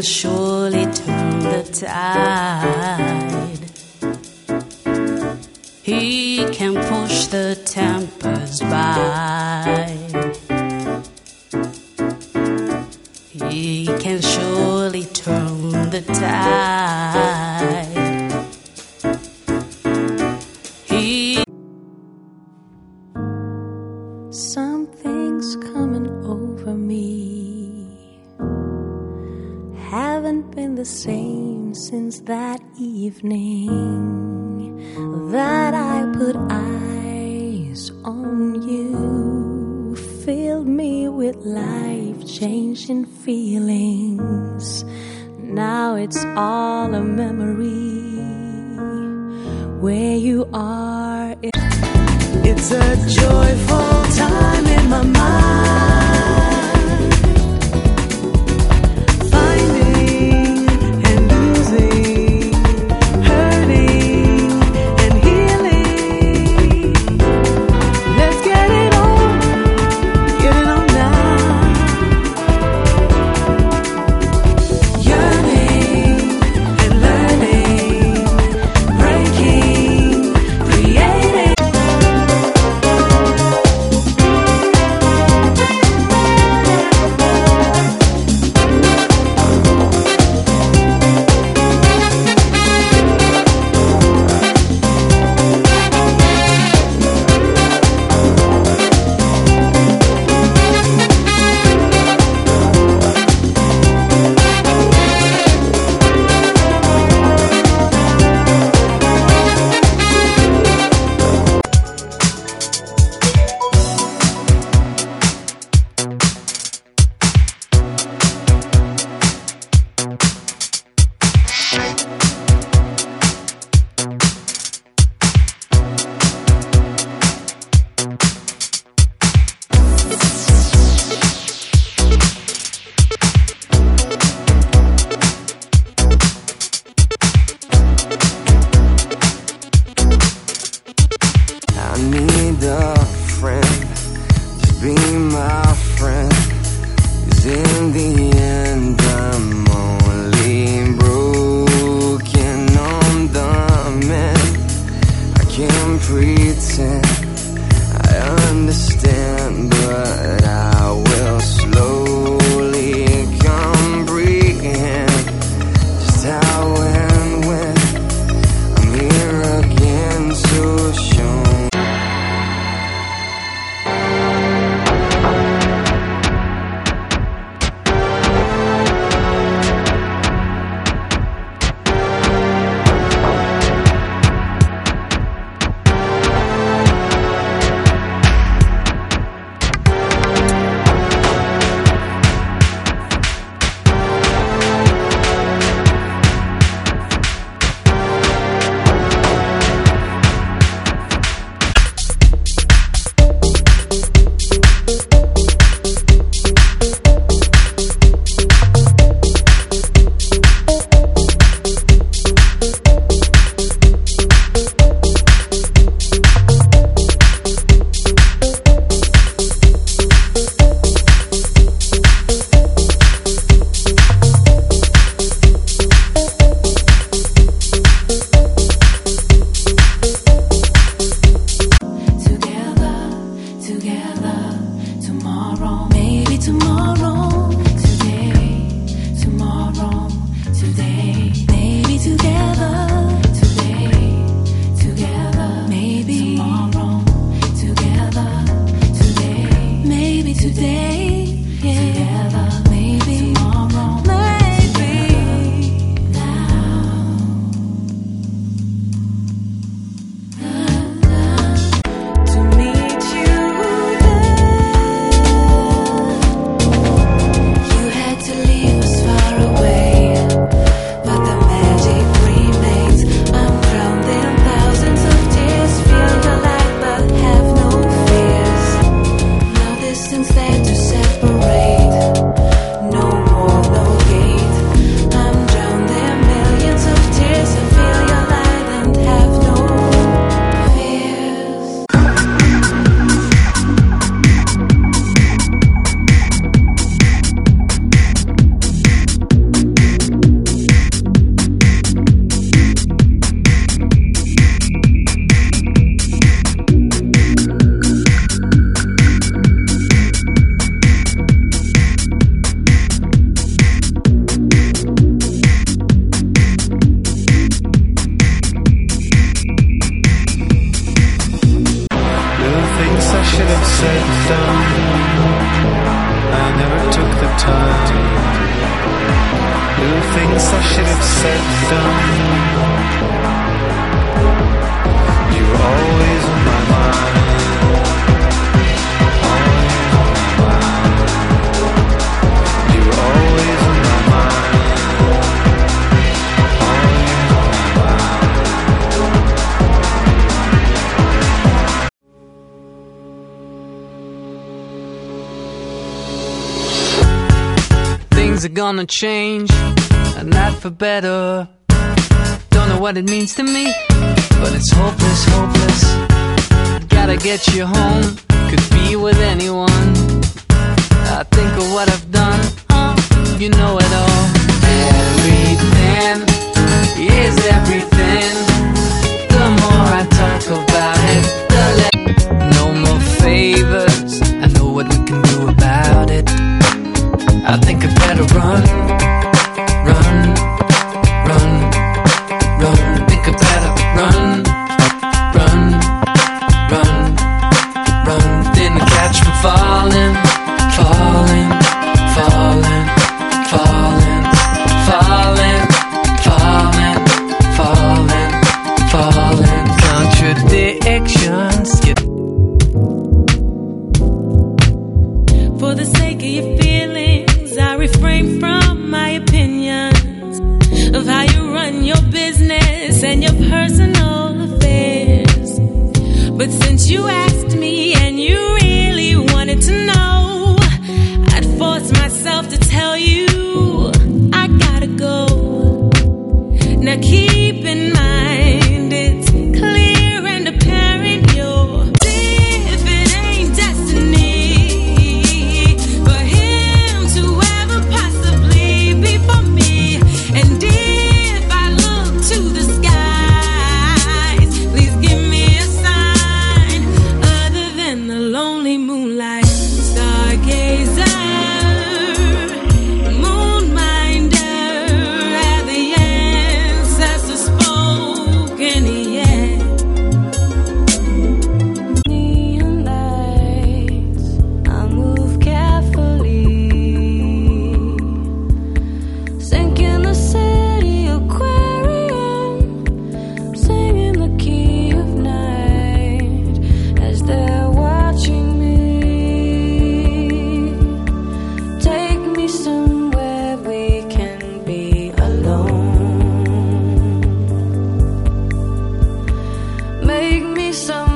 surely turn the tide. He can push the tempers by. He can surely turn the tide. Something's coming over me. Haven't been the same since that evening that I put eyes on you. Filled me with life-changing feelings. Now it's all a memory. Where you are, it's a joyful time in my mind. Finding and losing, hurting and healing. Let's get it on now. Yearning and learning, breaking, creating. I need a friend, just be my friend. 'Cause in the end I'm only broken on the mend. I can't pretend I understand, but I will slowly comprehend just how and when I'm here again, so sure. said and done. I never took the time. Little things I should have said and done. You were always on my mind. Always on my mind. You were always on my mind. Always on my mind. Things are gonna change, and not for better. Don't know what it means to me, but it's hopeless, hopeless. Gotta get you home, could be with anyone. I think of what I've done, you know it all. Everything is everything. The more I talk about it, the less. No more favors, I know what we can do about it. I think I better run, run, run, run. Think I better run, run, run, run. Didn't catch me falling, falling, falling, falling, falling, falling, falling, falling. Contradictions get. For the sake of your feelings, I refrain from my opinions of how you run your business and your personal affairs. But since you asked me and you really wanted to know, I'd force myself to tell you I gotta go. Now keep in mind it's clear and apparent you're if it ain't destiny for him to ever possibly be for me. And if I look to the skies, please give me a sign other than the lonely moonlight. Stargazer, moonminder, have the ancestors spoken yet? Neon lights, I move carefully, sinking the city aquarium, singing the key of night as they're watching me. Take me somewhere we can be alone. Make me some